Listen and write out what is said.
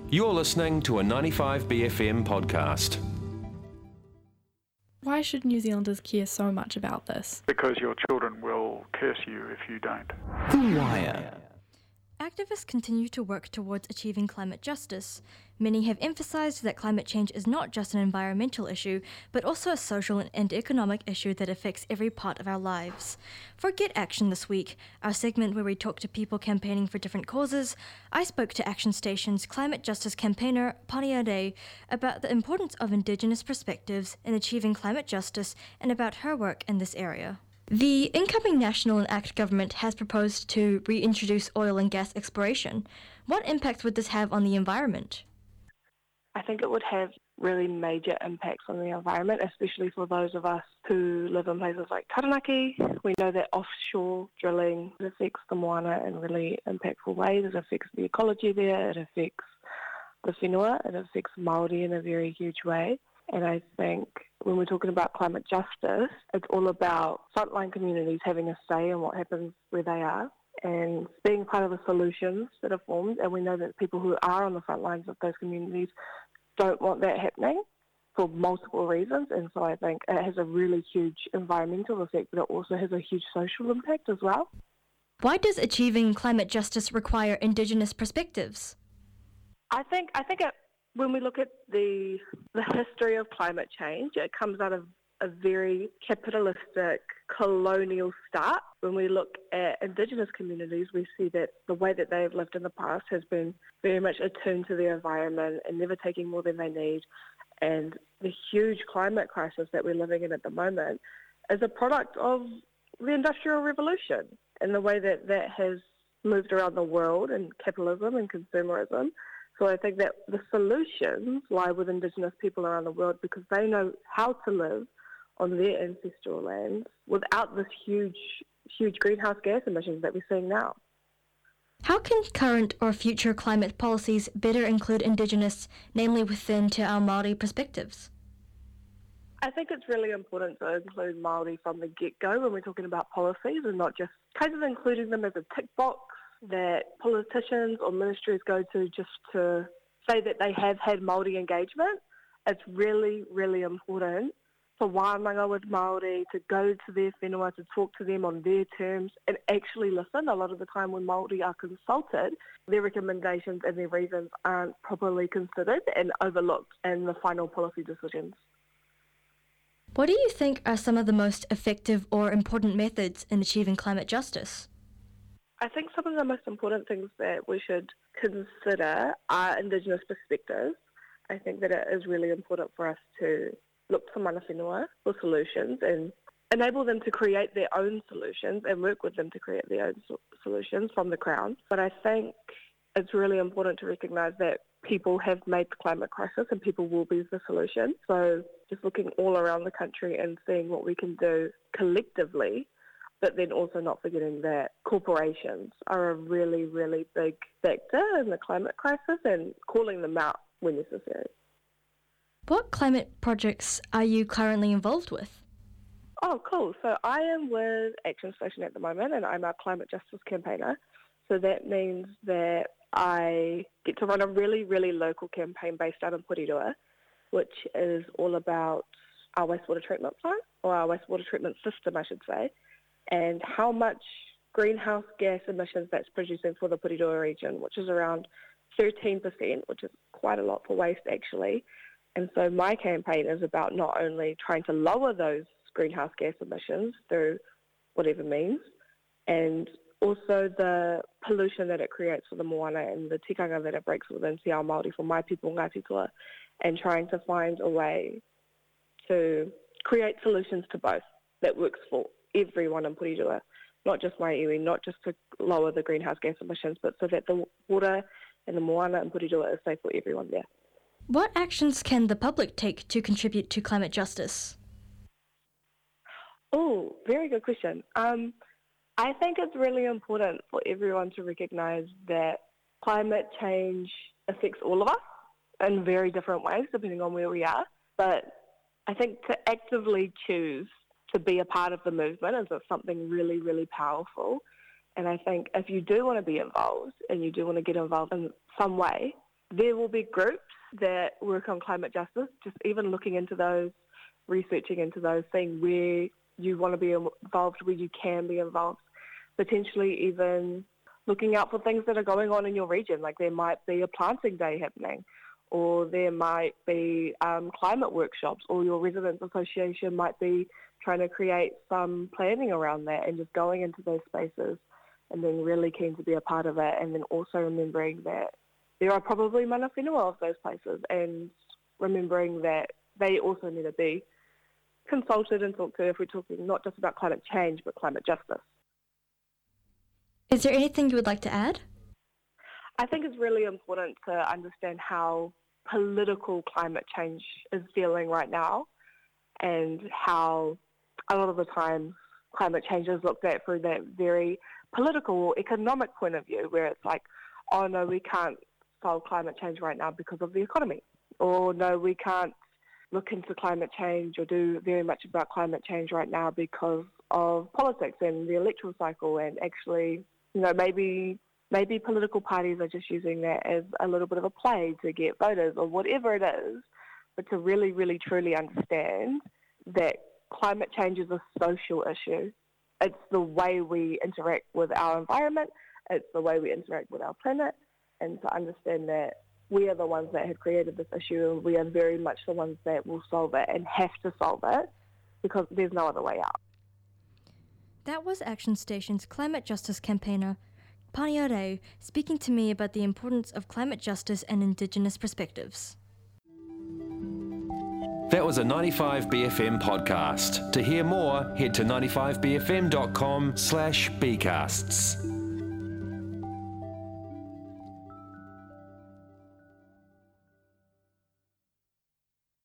You're listening to a 95BFM podcast. Why should New Zealanders care so much about this? Because your children will curse you if you don't. The Wire. Activists continue to work towards achieving climate justice. Many have emphasised that climate change is not just an environmental issue, but also a social and economic issue that affects every part of our lives. For Get Action this week, our segment where we talk to people campaigning for different causes, I spoke to Action Station's climate justice campaigner, Pania Rei, about the importance of Indigenous perspectives in achieving climate justice and about her work in this area. The incoming National and ACT government has proposed to reintroduce oil and gas exploration. What impact would this have on the environment? I think it would have really major impacts on the environment, especially for those of us who live in places like Taranaki. We know that offshore drilling affects the moana in really impactful ways. It affects the ecology there, it affects the whenua, it affects Māori in a very huge way. And I think when we're talking about climate justice, it's all about frontline communities having a say in what happens where they are and being part of the solutions that are formed. And we know that people who are on the front lines of those communities don't want that happening for multiple reasons. And so I think it has a really huge environmental effect, but it also has a huge social impact as well. Why does achieving climate justice require Indigenous perspectives? I think when we look at the history of climate change, it comes out of a very capitalistic colonial start. When we look at Indigenous communities, we see that the way that they've lived in the past has been very much attuned to the environment and never taking more than they need. And the huge climate crisis that we're living in at the moment is a product of the Industrial Revolution and the way that that has moved around the world and capitalism and consumerism. So I think that the solutions lie with Indigenous people around the world because they know how to live on their ancestral lands without this huge greenhouse gas emissions that we're seeing now. How can current or future climate policies better include Indigenous, namely within Te Ao Māori perspectives? I think it's really important to include Māori from the get-go when we're talking about policies and not just kind of including them as a tick box that politicians or ministries go to just to say that they have had Māori engagement. It's really, really important for wānanga with Māori to go to their whenua, to talk to them on their terms and actually listen. A lot of the time when Māori are consulted, their recommendations and their reasons aren't properly considered and overlooked in the final policy decisions. What do you think are some of the most effective or important methods in achieving climate justice? I think some of the most important things that we should consider are Indigenous perspectives. I think that it is really important for us to look to mana whenua for solutions and enable them to create their own solutions and work with them to create their own solutions from the Crown. But I think it's really important to recognise that people have made the climate crisis and people will be the solution. So just looking all around the country and seeing what we can do collectively, but then also not forgetting that corporations are a really, really big factor in the climate crisis and calling them out when necessary. What climate projects are you currently involved with? Oh, cool. So I am with Action Station at the moment and I'm our climate justice campaigner. So that means that I get to run a really, really local campaign based out in Porirua, which is all about our wastewater treatment plant, or our wastewater treatment system, I should say, and how much greenhouse gas emissions that's producing for the Porirua region, which is around 13%, which is quite a lot for waste actually. And so my campaign is about not only trying to lower those greenhouse gas emissions through whatever means, and also the pollution that it creates for the moana and the tikanga that it breaks within Te Ao Māori for my people, Ngāti Toa, and trying to find a way to create solutions to both that works for everyone in Porirua, not just my iwi, not just to lower the greenhouse gas emissions, but so that the water and the moana in Porirua is safe for everyone there. What actions can the public take to contribute to climate justice? Oh, very good question. I think it's really important for everyone to recognise that climate change affects all of us in very different ways depending on where we are. But I think to actively choose to be a part of the movement is something really, really powerful. And I think if you do want to be involved and you do want to get involved in some way, there will be groups that work on climate justice, just even looking into those, researching into those, seeing where you want to be involved, where you can be involved, potentially even looking out for things that are going on in your region. Like there might be a planting day happening, or there might be climate workshops, or your residents association might be trying to create some planning around that, and just going into those spaces and being really keen to be a part of it, and then also remembering that there are probably mana whenua of those places, and remembering that they also need to be consulted and talked to if we're talking not just about climate change, but climate justice. Is there anything you would like to add? I think it's really important to understand how political climate change is feeling right now, and how a lot of the time climate change is looked at through that very political or economic point of view, where it's like, oh no, we can't solve climate change right now because of the economy, or no, we can't look into climate change or do very much about climate change right now because of politics and the electoral cycle, and actually, maybe political parties are just using that as a little bit of a play to get voters or whatever it is, but to really, really, truly understand that climate change is a social issue. It's the way we interact with our environment, it's the way we interact with our planet, and to understand that we are the ones that have created this issue, and we are very much the ones that will solve it and have to solve it, because there's no other way out. That was Action Station's climate justice campaigner, Pania Reu, speaking to me about the importance of climate justice and Indigenous perspectives. That was a 95BFM podcast. To hear more, head to 95bfm.com/bcasts.